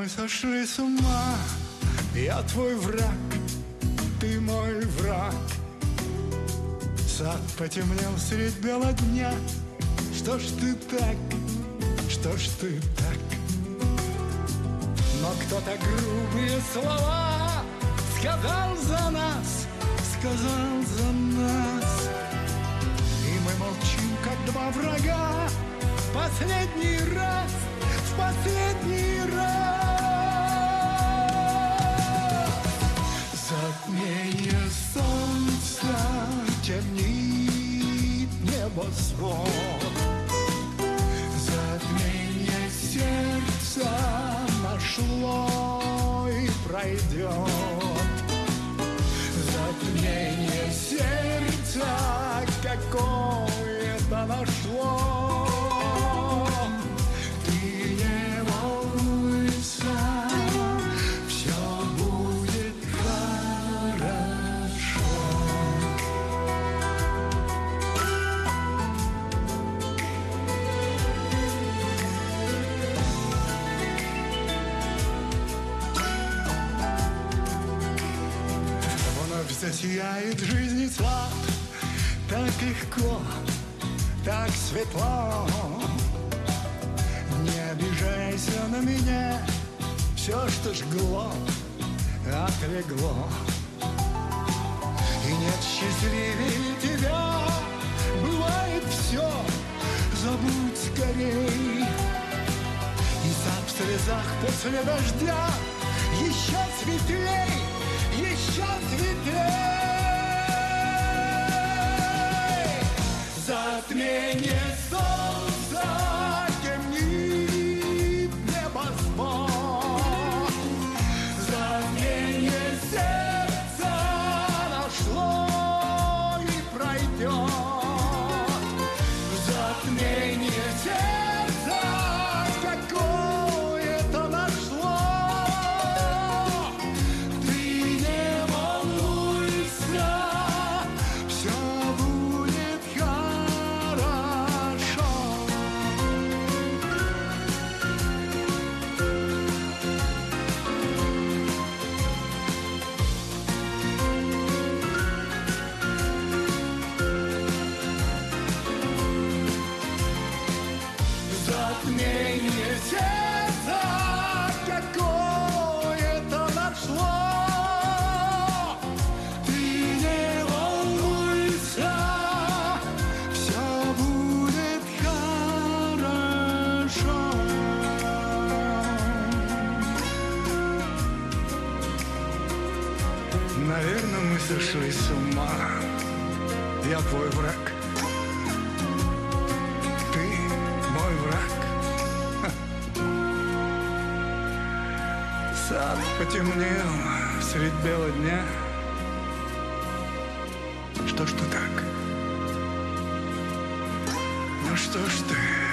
мы сошли с ума. Я твой враг, ты мой враг. Сад потемнел средь бела дня. Что ж ты так, что ж ты так? Но кто-то грубые слова сказал за нас, сказал за нас. И мы молчим, как два врага. Последний раз, в последний раз. Затмение солнца темнит небосвод. Затмение сердца нашло и пройдет. Затмение сердца какое-то нашло. Ты не волнуйся, все будет хорошо. Вновь засияет жизни сад. Так легко, так светло. Не обижайся на меня. Все, что жгло, отлегло. И нет счастливее тебя. Бывает все, забудь скорей. И сад в слезах после дождя еще светлей, еще светлей. Затмение солнца темнит небосвод. Затмение сердца нашло и пройдет. Затмение сердца какое-то нашло. Ты не волнуйся, все будет хорошо. Затмение сердца какое-то нашло. Ты не волнуйся, все будет хорошо. Наверное, мы сошли с ума. Я твой враг, ты мой враг. Сад потемнел средь бела дня. Что ж ты так? Ну что ж ты?